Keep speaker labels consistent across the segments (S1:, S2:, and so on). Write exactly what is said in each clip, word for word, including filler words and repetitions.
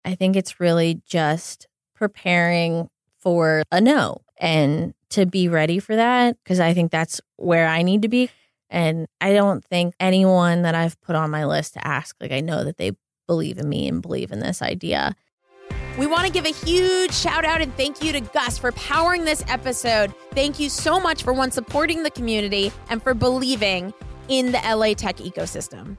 S1: I think it's really just preparing for a no and to be ready for that, because I think that's where I need to be. And I don't think anyone that I've put on my list to ask, like, I know that they believe in me and believe in this idea.
S2: We want to give a huge shout out and thank you to Gus for powering this episode. Thank you so much for one, supporting the community and for believing in the L A tech ecosystem.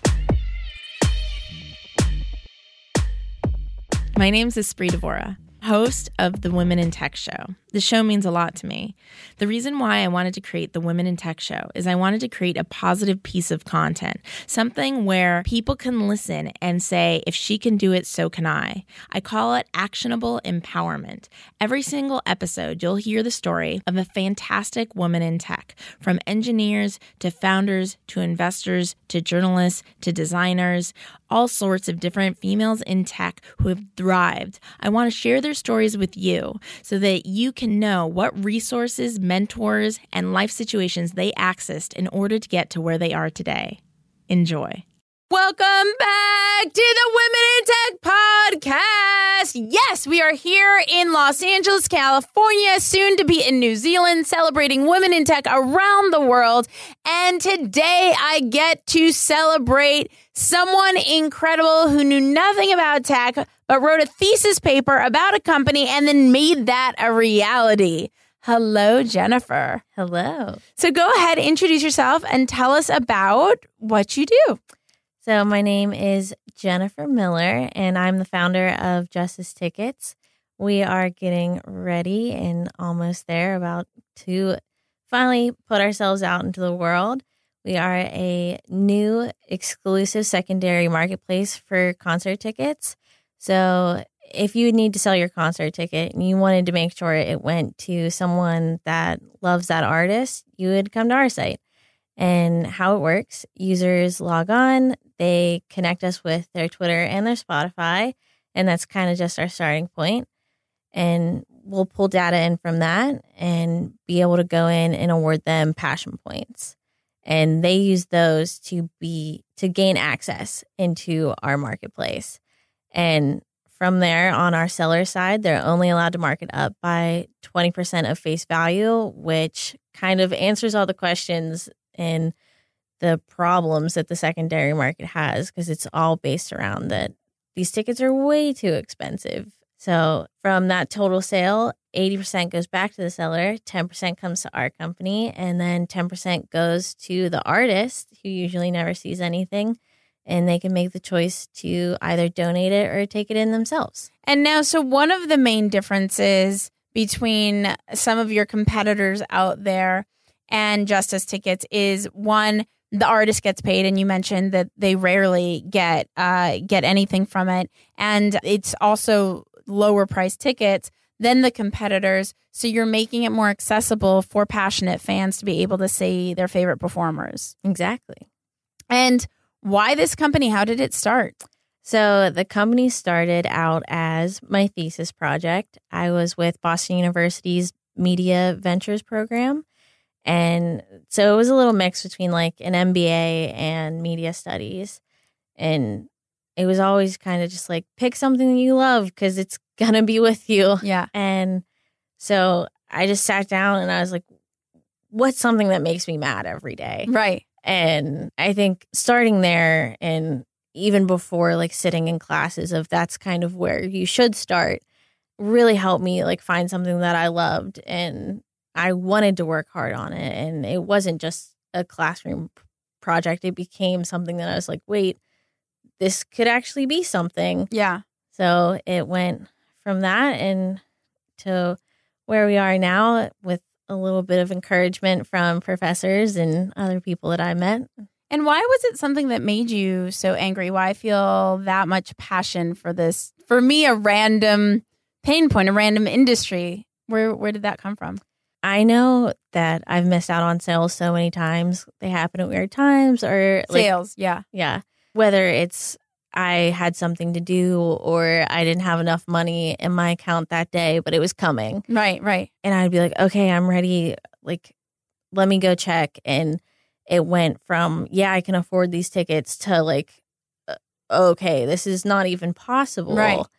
S3: My name's Espree Devora, host of the Women in Tech Show. The show means a lot to me. The reason why I wanted to create the Women in Tech Show is I wanted to create a positive piece of content, something where people can listen and say, if she can do it, so can I. I call it actionable empowerment. Every single episode, you'll hear the story of a fantastic woman in tech, from engineers to founders to investors to journalists to designers, all sorts of different females in tech who have thrived. I want to share their stories with you so that you can know what resources, mentors, and life situations they accessed in order to get to where they are today. Enjoy.
S2: Welcome back to the Women in Tech podcast. Yes, we are here in Los Angeles, California, soon to be in New Zealand, celebrating women in tech around the world. And today I get to celebrate someone incredible who knew nothing about tech, but wrote a thesis paper about a company and then made that a reality. Hello, Jennifer.
S1: Hello.
S2: So go ahead, introduce yourself and tell us about what you do.
S1: So my name is Jennifer Miller, and I'm the founder of Justice Tickets. We are getting ready and almost there, about to finally put ourselves out into the world. We are a new exclusive secondary marketplace for concert tickets. So if you need to sell your concert ticket and you wanted to make sure it went to someone that loves that artist, you would come to our site. And how it works, users log on, they connect us with their Twitter and their Spotify, and that's kind of just our starting point. And we'll pull data in from that and be able to go in and award them passion points. And they use those to be to gain access into our marketplace. And from there, on our seller side, they're only allowed to market up by twenty percent of face value, which kind of answers all the questions and the problems that the secondary market has, because it's all based around that these tickets are way too expensive. So from that total sale, eighty percent goes back to the seller, ten percent comes to our company, and then ten percent goes to the artist, who usually never sees anything, and they can make the choice to either donate it or take it in themselves.
S2: And now, so one of the main differences between some of your competitors out there and Justice Tickets is, one, the artist gets paid, and you mentioned that they rarely get uh, get anything from it, and it's also lower priced tickets than the competitors, so you're making it more accessible for passionate fans to be able to see their favorite performers.
S1: Exactly.
S2: And why this company? How did it start?
S1: So the company started out as my thesis project. I was with Boston University's Media Ventures program. And so it was a little mix between like an M B A and media studies. And it was always kind of just like, pick something that you love because it's going to be with you.
S2: Yeah.
S1: And so I just sat down and I was like, what's something that makes me mad every day?
S2: Right.
S1: And I think starting there, and even before like sitting in classes of that's kind of where you should start, really helped me like find something that I loved. And I wanted to work hard on it, and it wasn't just a classroom project. It became something that I was like, wait, this could actually be something.
S2: Yeah.
S1: So it went from that and to where we are now, with a little bit of encouragement from professors and other people that I met.
S2: And why was it something that made you so angry? Why feel that much passion for this? For me, a random pain point, a random industry. Where where did that come from?
S1: I know that I've missed out on sales so many times. They happen at weird times, or like,
S2: sales. Yeah.
S1: Yeah. Whether it's I had something to do or I didn't have enough money in my account that day, but it was coming.
S2: Right, right.
S1: And I'd be like, okay, I'm ready. Like, let me go check. And it went from, yeah, I can afford these tickets to like, uh, okay, this is not even possible.
S2: Right.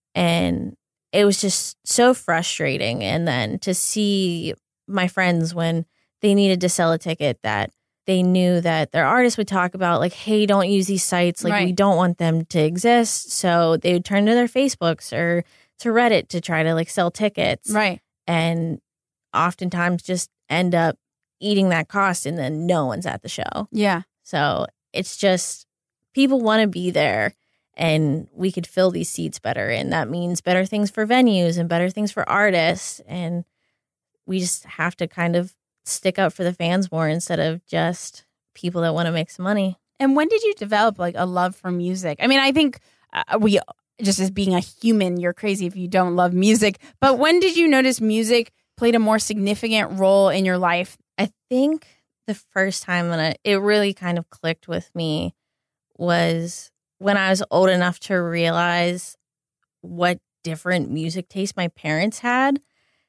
S1: And it was just so frustrating. And then to see my friends when they needed to sell a ticket that they knew that their artist would talk about, like, hey, don't use these sites. Like,
S2: Right.
S1: we don't want them to exist. So they would turn to their Facebooks or to Reddit to try to, like, sell tickets.
S2: Right.
S1: And oftentimes just end up eating that cost and then no one's at the show.
S2: Yeah.
S1: So it's just people want to be there and we could fill these seats better. And that means better things for venues and better things for artists. And we just have to kind of stick up for the fans more instead of just people that want to make some money.
S2: And when did you develop like a love for music? I mean, I think uh, we just as being a human, you're crazy if you don't love music. But when did you notice music played a more significant role in your life?
S1: I think the first time that I, it really kind of clicked with me was when I was old enough to realize what different music taste my parents had,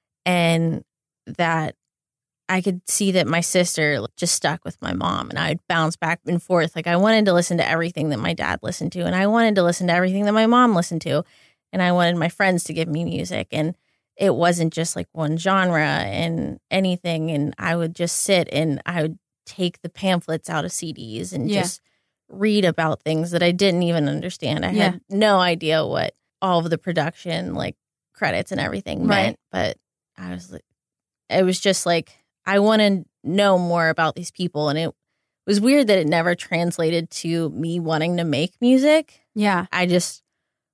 S1: and that I could see that my sister just stuck with my mom, and I'd bounce back and forth. Like, I wanted to listen to everything that my dad listened to, and I wanted to listen to everything that my mom listened to, and I wanted my friends to give me music, and it wasn't just like one genre and anything. And I would just sit and I would take the pamphlets out of C Ds and
S2: Yeah.
S1: just read about things that I didn't even understand. I
S2: Yeah.
S1: had no idea what all of the production, like, credits and everything
S2: Right.
S1: meant, but I was like, it was just like, I want to know more about these people. And it was weird that it never translated to me wanting to make music.
S2: Yeah.
S1: I just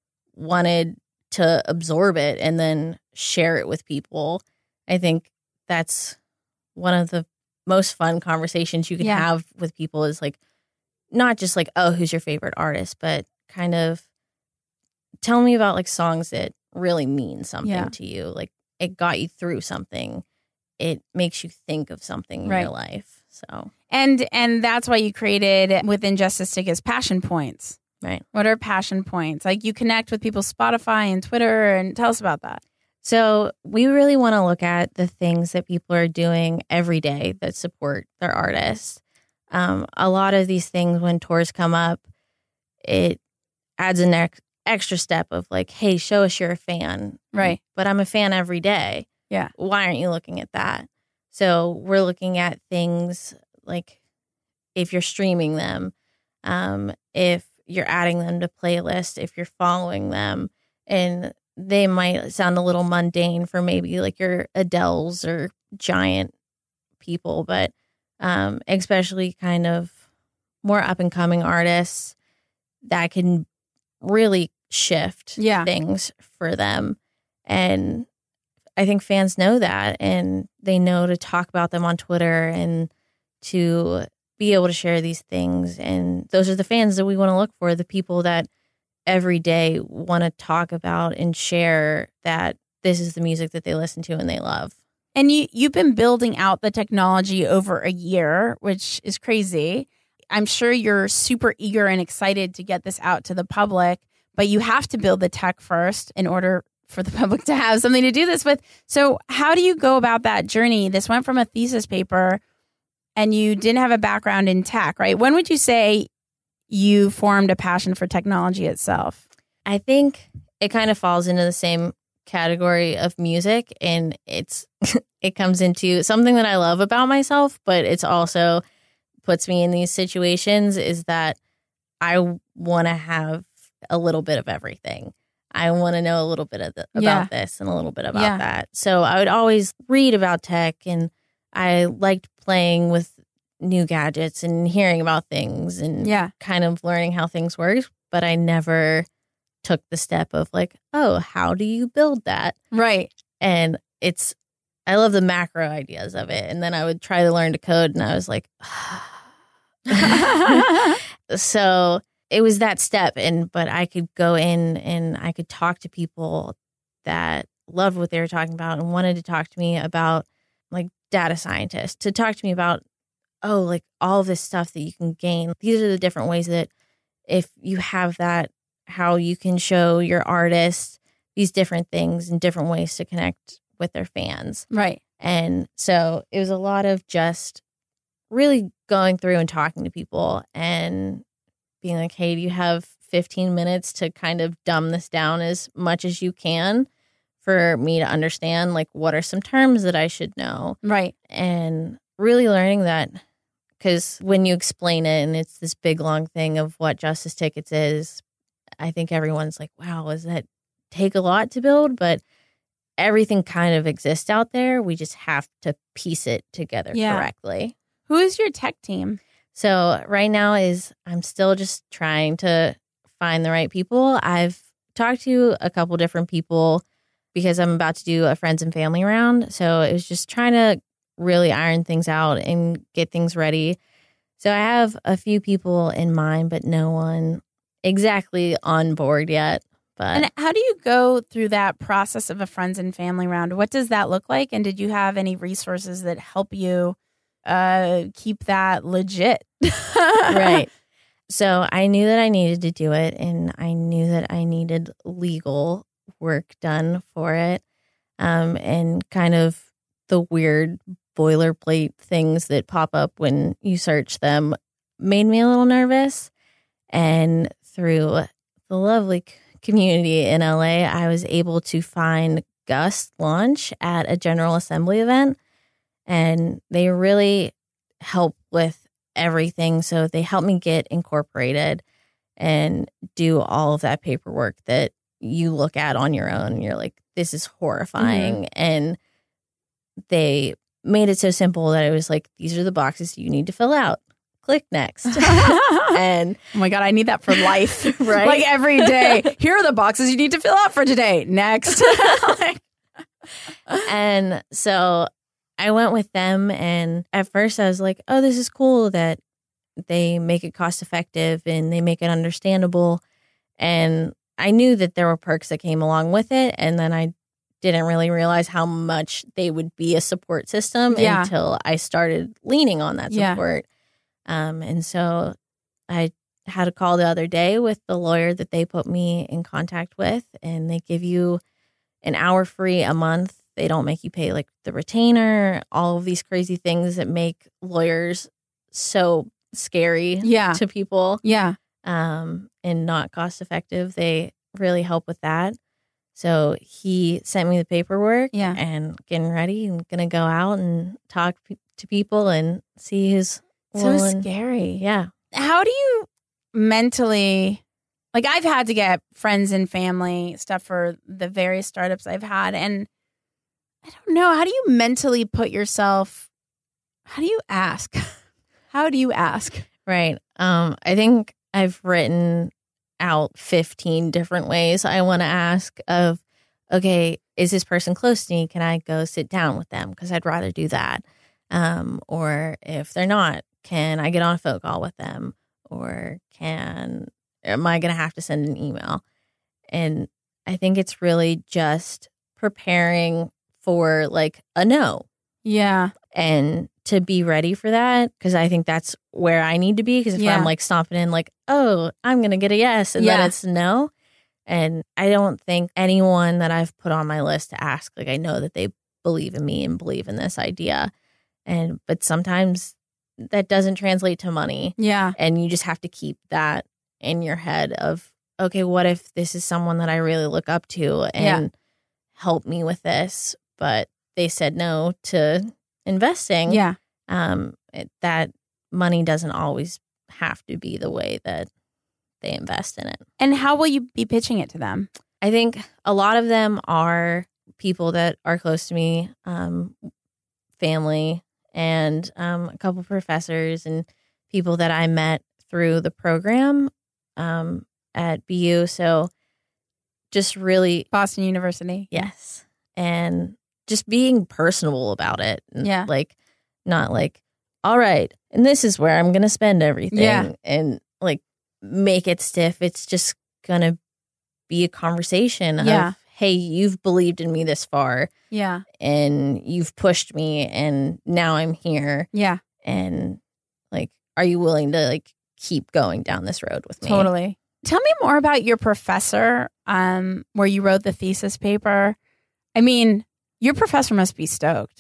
S1: wanted to absorb it and then share it with people. I think that's one of the most fun conversations you can
S2: Yeah.
S1: have with people is like, not just like, oh, who's your favorite artist, but kind of tell me about like songs that really mean something
S2: Yeah.
S1: to you. Like, it got you through something. It makes you think of something in
S2: Right.
S1: your life. So,
S2: And and that's why you created within Justice Tickets Passion Points.
S1: right.
S2: What are passion points? Like, you connect with people's Spotify and Twitter, and tell us about that.
S1: So we really want to look at the things that people are doing every day that support their artists. Um, a lot of these things, when tours come up, it adds an ex- extra step of like, hey, show us you're a fan.
S2: Right.
S1: But I'm a fan every day.
S2: Yeah.
S1: Why aren't you looking at that? So we're looking at things like if you're streaming them, um, if you're adding them to playlists, if you're following them, and they might sound a little mundane for maybe like your Adeles or giant people, but um, especially kind of more up and coming artists that can really shift
S2: Yeah.
S1: things for them. And I think fans know that, and they know to talk about them on Twitter and to be able to share these things. And those are the fans that we want to look for, the people that every day want to talk about and share that this is the music that they listen to and they love.
S2: And you, you've been building out the technology over a year, which is crazy. I'm sure you're super eager and excited to get this out to the public, but you have to build the tech first in order for the public to have something to do this with. So how do you go about that journey? This went from a thesis paper and you didn't have a background in tech, right? When would you say you formed a passion for technology itself?
S1: I think it kind of falls into the same category of music, and it's it comes into something that I love about myself, but it's also puts me in these situations is that I want to have a little bit of everything. I want to know a little bit of the, about
S2: Yeah.
S1: this and a little bit about
S2: Yeah.
S1: that. So I would always read about tech, and I liked playing with new gadgets and hearing about things and
S2: Yeah.
S1: kind of learning how things work, but I never took the step of like, oh, how do you build that?
S2: Right.
S1: And it's, I love the macro ideas of it. And then I would try to learn to code, and I was like, so it was that step. And, but I could go in and I could talk to people that loved what they were talking about and wanted to talk to me about, like, data scientists, to talk to me about, oh, like all of this stuff that you can gain. These are the different ways that if you have that, how you can show your artists these different things and different ways to connect with their fans.
S2: Right.
S1: And so it was a lot of just really going through and talking to people and being like, hey, do you have fifteen minutes to kind of dumb this down as much as you can for me to understand, like, what are some terms that I should know?
S2: Right.
S1: And really learning that, because when you explain it and it's this big, long thing of what Justice Tickets is, I think everyone's like, wow, does that take a lot to build? But everything kind of exists out there. We just have to piece it together
S2: Yeah.
S1: correctly.
S2: Who is your tech team?
S1: So right now is I'm still just trying to find the right people. I've talked to a couple different people because I'm about to do a friends and family round. So it was just trying to really iron things out and get things ready. So I have a few people in mind, but no one exactly on board yet. But
S2: And how do you go through that process of a friends and family round? What does that look like? And did you have any resources that help you uh, keep that legit?
S1: right. So I knew that I needed to do it, and I knew that I needed legal work done for it, um, and kind of the weird boilerplate things that pop up when you search them made me a little nervous. And through the lovely community in L A, I was able to find Gus Launch at a General Assembly event, and they really help with everything. So they helped me get incorporated and do all of that paperwork that you look at on your own. And you're like, this is horrifying. Mm-hmm. And they made it so simple that it was like, these are the boxes you need to fill out. Click next. And
S2: oh my God, I need that for life.
S1: Right?
S2: Like every day. Here are the boxes you need to fill out for today. Next.
S1: like, and so I went with them, and at first I was like, oh, this is cool that they make it cost effective and they make it understandable. And I knew that there were perks that came along with it. And then I didn't really realize how much they would be a support system
S2: yeah.
S1: until I started leaning on that support. Yeah. Um, and so I had a call the other day with the lawyer that they put me in contact with, and they give you an hour free a month. They don't make you pay like the retainer, all of these crazy things that make lawyers so scary
S2: yeah.
S1: to people.
S2: Yeah.
S1: Um, and not cost effective. They really help with that. So he sent me the paperwork
S2: yeah.
S1: and getting ready and going to go out and talk p- to people and see who's
S2: so
S1: willing.
S2: Scary.
S1: Yeah.
S2: How do you mentally, like I've had to get friends and family stuff for the various startups I've had, and I don't know, how do you mentally put yourself, how do you ask? How do you ask?
S1: Right. Um, I think I've written out fifteen different ways I want to ask of, okay, is this person close to me? Can I go sit down with them? Because I'd rather do that. Um, or if they're not, can I get on a phone call with them? Or can, am I going to have to send an email? And I think it's really just preparing for like a no.
S2: Yeah.
S1: And to be ready for that, because I think that's where I need to be. Because if
S2: yeah.
S1: I'm like stomping in like, oh, I'm going to get a yes, and
S2: yeah.
S1: then it's no. And I don't think anyone that I've put on my list to ask, like I know that they believe in me and believe in this idea. And but sometimes that doesn't translate to money.
S2: Yeah.
S1: And you just have to keep that in your head of, okay, what if this is someone that I really look up to and
S2: yeah.
S1: help me with this, but they said no to investing.
S2: Yeah.
S1: Um, it, that money doesn't always have to be the way that they invest in it.
S2: And how will you be pitching it to them?
S1: I think a lot of them are people that are close to me, um, family, and um, a couple professors and people that I met through the program um, at B U. So just really...
S2: Boston University.
S1: Yes. And just being personable about it.
S2: Yeah.
S1: Like, not like, all right, and this is where I'm going to spend everything.
S2: Yeah.
S1: And like, make it stiff. It's just going to be a conversation
S2: yeah.
S1: of, hey, you've believed in me this far.
S2: Yeah.
S1: And you've pushed me, and now I'm here.
S2: Yeah.
S1: And like, are you willing to like keep going down this road with me?
S2: Totally. Tell me more about your professor, um, where you wrote the thesis paper. I mean, your professor must be stoked.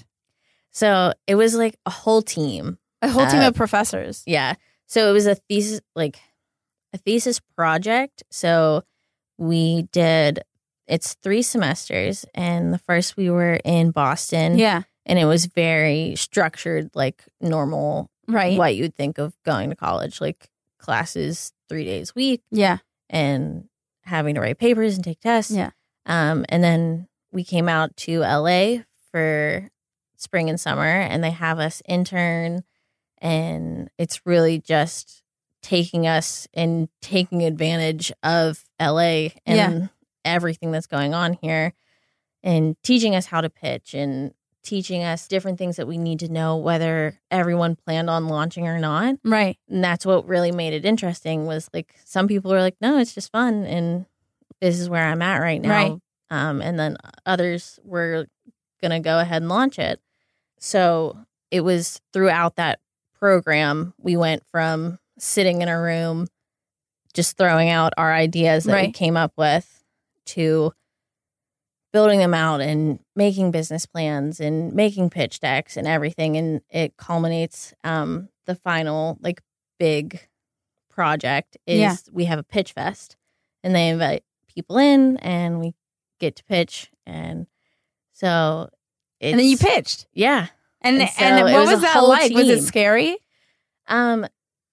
S1: So it was like a whole team.
S2: A whole team
S1: uh,
S2: of professors.
S1: Yeah. So it was a thesis, like a thesis project. So we did, it's three semesters. And the first we were in Boston.
S2: Yeah.
S1: And it was very structured, like normal,
S2: Right.
S1: what you'd think of going to college, like classes three days a week
S2: Yeah.
S1: and having to write papers and take tests.
S2: Yeah.
S1: Um, and then we came out to L A for spring and summer, and they have us intern, and it's really just taking us and taking advantage of L A and
S2: Yeah.
S1: everything that's going on here, and teaching us how to pitch and teaching us different things that we need to know, whether everyone planned on launching or not.
S2: Right.
S1: And that's what really made it interesting, was like some people are like, no, it's just fun, and this is where I'm at right now.
S2: Right.
S1: Um, and then others were going to go ahead and launch it. So it was throughout that program, we went from sitting in a room just throwing out our ideas that
S2: Right.
S1: we came up with to building them out and making business plans and making pitch decks and everything. And it culminates, um, the final like big project is
S2: Yeah.
S1: we have a pitch fest, and they invite people in and we get to pitch. And so it's,
S2: And then you pitched.
S1: yeah.
S2: And
S1: And so
S2: and
S1: it
S2: what
S1: was
S2: was,
S1: a
S2: that
S1: whole
S2: like? Was it
S1: team.
S2: scary?
S1: Um,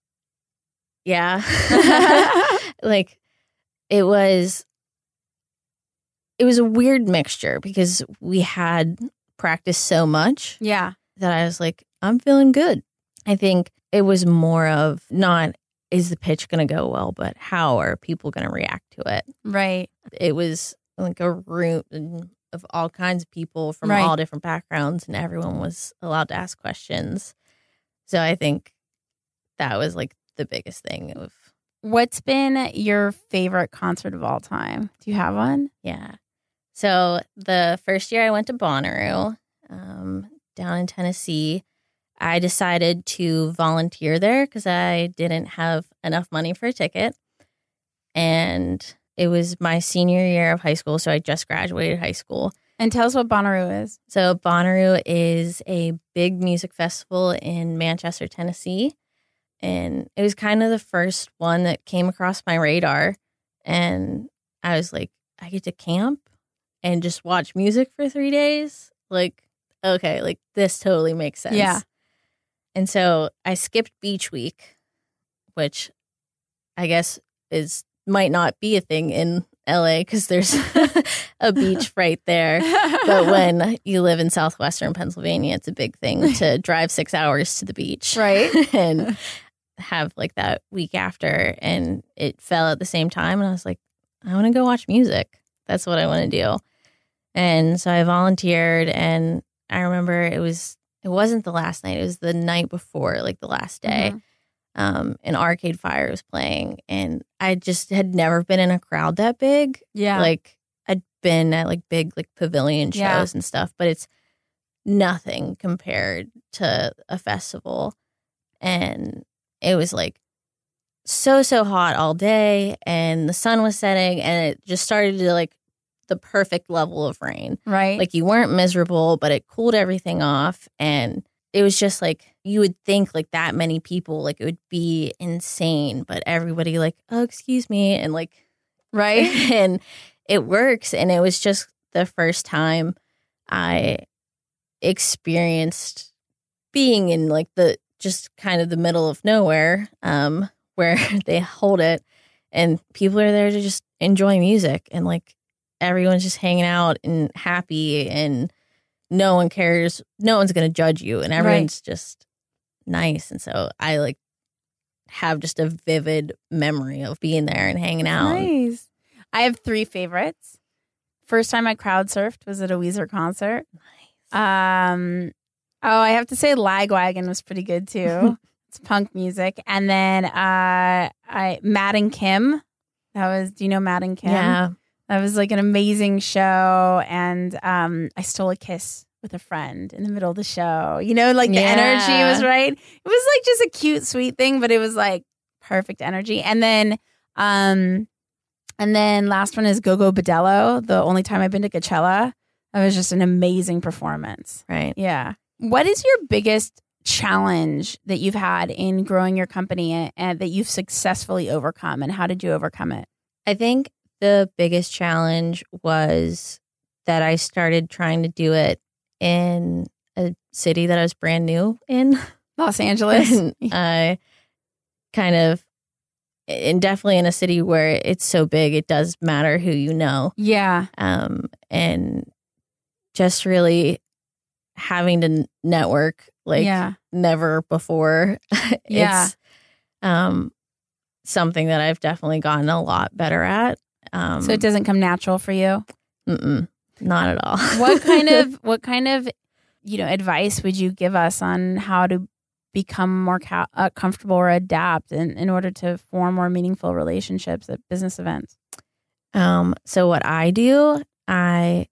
S1: yeah. Like it was, it was a weird mixture because we had practiced so much
S2: Yeah.
S1: that I was like, I'm feeling good. I think it was more of not, is the pitch going to go well, but how are people going to react to it?
S2: Right.
S1: It was like a room of all kinds of people from
S2: Right.
S1: all different backgrounds, and everyone was allowed to ask questions. So I think that was like the biggest thing of,
S2: What's been your favorite concert of all time? Do you have one?
S1: yeah. So the first year I went to Bonnaroo, um, down in Tennessee, I decided to volunteer there because I didn't have enough money for a ticket. And it was my senior year of high school, so I just graduated high school.
S2: And tell us what Bonnaroo is.
S1: So Bonnaroo is a big music festival in Manchester, Tennessee. And it was kind of the first one that came across my radar. And I was like, I get to camp and just watch music for three days. Like, okay, like this totally makes sense.
S2: Yeah.
S1: And so I skipped beach week, which I guess is might not be a thing in L A because there's a beach right there. But when you live in southwestern Pennsylvania, it's a big thing to drive six hours to the beach.
S2: Right.
S1: And have like that week after. And it fell at the same time. And I was like, I want to go watch music. That's what I want to do. And so I volunteered. And I remember it was, it wasn't the last night. It was the night before, like the last day.
S2: Mhm.
S1: Um, and Arcade Fire was playing. And I just had never been in a crowd that big.
S2: Yeah.
S1: Like I'd been at like big like pavilion shows
S2: Yeah.
S1: and stuff, but it's nothing compared to a festival. And it was like so, so hot all day, and the sun was setting, and it just started to like the perfect level of rain.
S2: right.
S1: Like you weren't miserable, but it cooled everything off. And it was just like, you would think like that many people, like it would be insane, but everybody like, oh, excuse me. And like,
S2: right.
S1: and it works. And it was just the first time I experienced being in like the, just kind of the middle of nowhere, um, where they hold it and people are there to just enjoy music, and like everyone's just hanging out and happy, and no one cares. No one's going to judge you, and everyone's just nice. And so I like have just a vivid memory of being there and hanging out.
S2: Nice. I have three favorites. First time I crowd surfed was at a Weezer concert.
S1: Nice.
S2: Um, oh, I have to say Lagwagon was pretty good too. It's punk music. And then uh, I Matt and Kim. That was, do you know Matt and Kim?
S1: Yeah.
S2: That was like an amazing show. And um, I stole a kiss with a friend in the middle of the show. You know, like the
S1: Yeah.
S2: energy was right. It was like just a cute, sweet thing, but it was like perfect energy. And then, um, and then last one is Gogo Bordello. The only time I've been to Coachella, that was just an amazing performance.
S1: Right.
S2: Yeah. What is your biggest challenge that you've had in growing your company and, and that you've successfully overcome, and how did you overcome it?
S1: I think the biggest challenge was that I started trying to do it in a city that I was brand new in.
S2: Los Angeles.
S1: And I kind of, and definitely in a city where it's so big, it does matter who you know.
S2: Yeah.
S1: Um, and just really having to network like
S2: yeah.
S1: never before.
S2: yeah.
S1: It's um, something that I've definitely gotten a lot better at. Um,
S2: so it doesn't come natural for you?
S1: Mm-mm, not at all.
S2: What kind of, what kind of, you know, advice would you give us on how to become more ca- uh, comfortable or adapt in, in order to form more meaningful relationships at business events?
S1: Um, so what I do, I,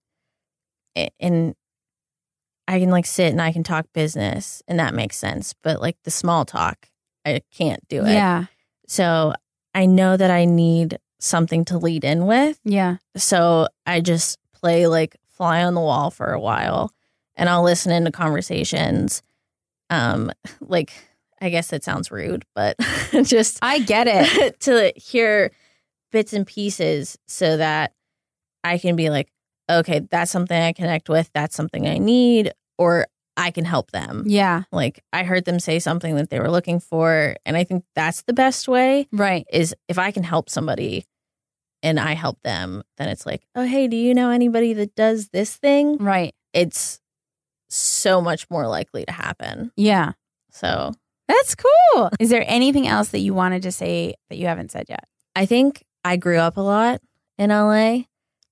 S1: and I can like sit and I can talk business and that makes sense. But like the small talk, I can't do it.
S2: Yeah.
S1: So I know that I need something to lead in with.
S2: Yeah.
S1: So I just play like fly on the wall for a while and I'll listen into conversations. Um, like, I guess that sounds rude, but just
S2: I get it.
S1: to hear bits and pieces so that I can be like, okay, that's something I connect with. That's something I need, or I can help them.
S2: Yeah.
S1: Like I heard them say something that they were looking for. And I think that's the best way.
S2: Right.
S1: Is if I can help somebody and I help them, then it's like, oh, hey, do you know anybody that does this thing?
S2: Right.
S1: It's so much more likely to happen.
S2: Yeah.
S1: So
S2: that's cool. Is there anything else that you wanted to say that you haven't said yet?
S1: I think I grew up a lot in L A.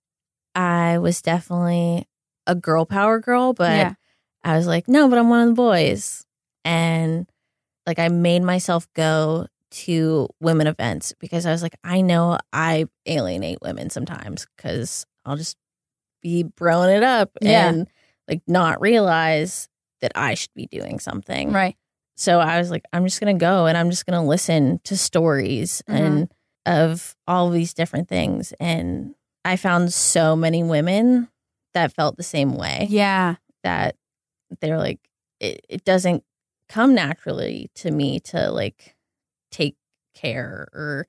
S1: I was definitely a girl power girl, but
S2: yeah.
S1: I was like, no, but I'm one of the boys. And like I made myself go to women events because I was like, I know I alienate women sometimes because I'll just be broing it up
S2: yeah.
S1: and like not realize that I should be doing something.
S2: Right.
S1: So I was like, I'm just going to go and I'm just going to listen to stories mm-hmm. and of all these different things. And I found so many women that felt the same way.
S2: Yeah.
S1: That they're like, it, it doesn't come naturally to me to like take care or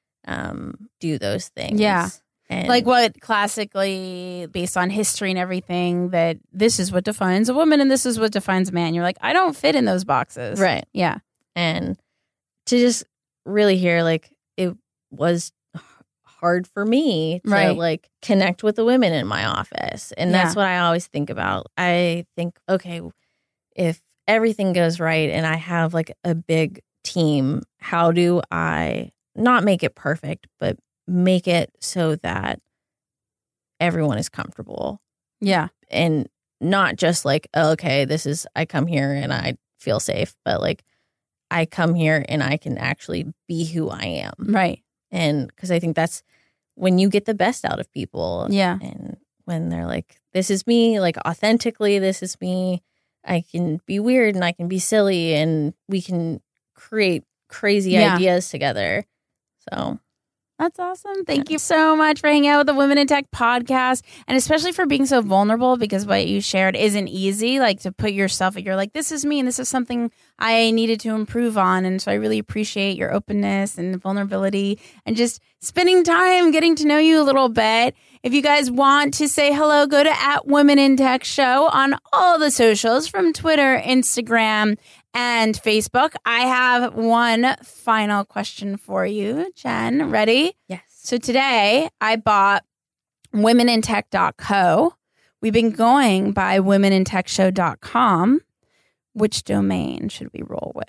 S1: um, do those things.
S2: Yeah.
S1: And
S2: like what classically based on history and everything that this is what defines a woman and this is what defines a man. You're like, I don't fit in those boxes.
S1: Right.
S2: Yeah.
S1: And to just really hear like it was hard for me to
S2: right.
S1: like connect with the women in my office. And
S2: yeah.
S1: that's what I always think about. I think, okay, if everything goes right and I have like a big team, how do I not make it perfect, but make it so that everyone is comfortable.
S2: Yeah.
S1: And not just like, oh, okay, this is, I come here and I feel safe, but like I come here and I can actually be who I am.
S2: Right.
S1: And because I think that's when you get the best out of people.
S2: Yeah.
S1: And when they're like, this is me, like authentically, this is me. I can be weird and I can be silly and we can create crazy
S2: yeah.
S1: ideas together. So
S2: that's awesome. Thank you so much for hanging out with the Women in Tech podcast and especially for being so vulnerable because what you shared isn't easy. Like to put yourself, you're like, this is me and this is something I needed to improve on. And so I really appreciate your openness and vulnerability and just spending time getting to know you a little bit. If you guys want to say hello, go to at Women in Tech Show on all the socials from Twitter, Instagram, and Facebook. I have one final question for you, Jen. Ready?
S1: Yes.
S2: So today I bought women in tech dot co. We've been going by women in tech show dot com. Which domain should we roll with?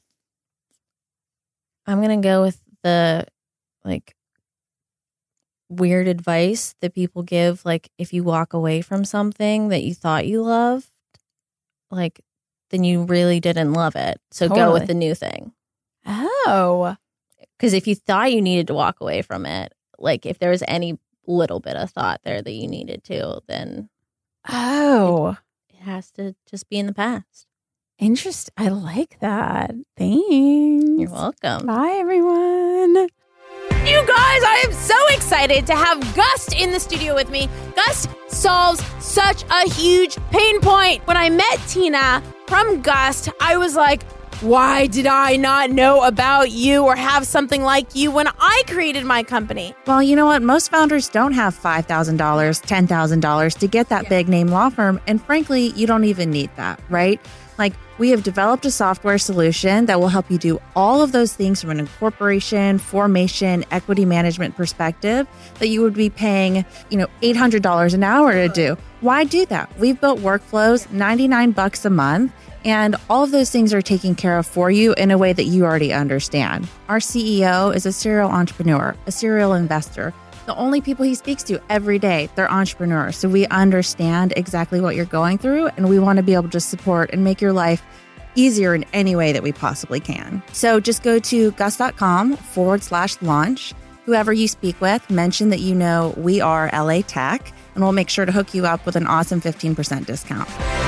S1: I'm going to go with the like weird advice that people give. Like if you walk away from something that you thought you loved, like then you really didn't love it. So
S2: Totally.
S1: Go with the new thing.
S2: Oh.
S1: Because if you thought you needed to walk away from it, like if there was any little bit of thought there that you needed to, then
S2: oh,
S1: it, it has to just be in the past.
S2: Interesting. I like that. Thanks.
S1: You're welcome.
S2: Bye, everyone. You guys, I am so excited to have Gust in the studio with me. Gust solves such a huge pain point. When I met Tina from Gust, I was like, why did I not know about you or have something like you when I created my company?
S4: Well, you know what? Most founders don't have five thousand dollars, ten thousand dollars to get that big name law firm. And frankly, you don't even need that, right? Like, we have developed a software solution that will help you do all of those things from an incorporation, formation, equity management perspective that you would be paying, you know, eight hundred dollars an hour to do. Why do that? We've built workflows, ninety-nine bucks a month, and all of those things are taken care of for you in a way that you already understand. Our C E O is a serial entrepreneur, a serial investor. The only people he speaks to every day, they're entrepreneurs. So we understand exactly what you're going through, and we want to be able to support and make your life easier in any way that we possibly can. So just go to gust.com forward slash launch. Whoever you speak with, mention that you know we are L A Tech, and we'll make sure to hook you up with an awesome fifteen percent discount.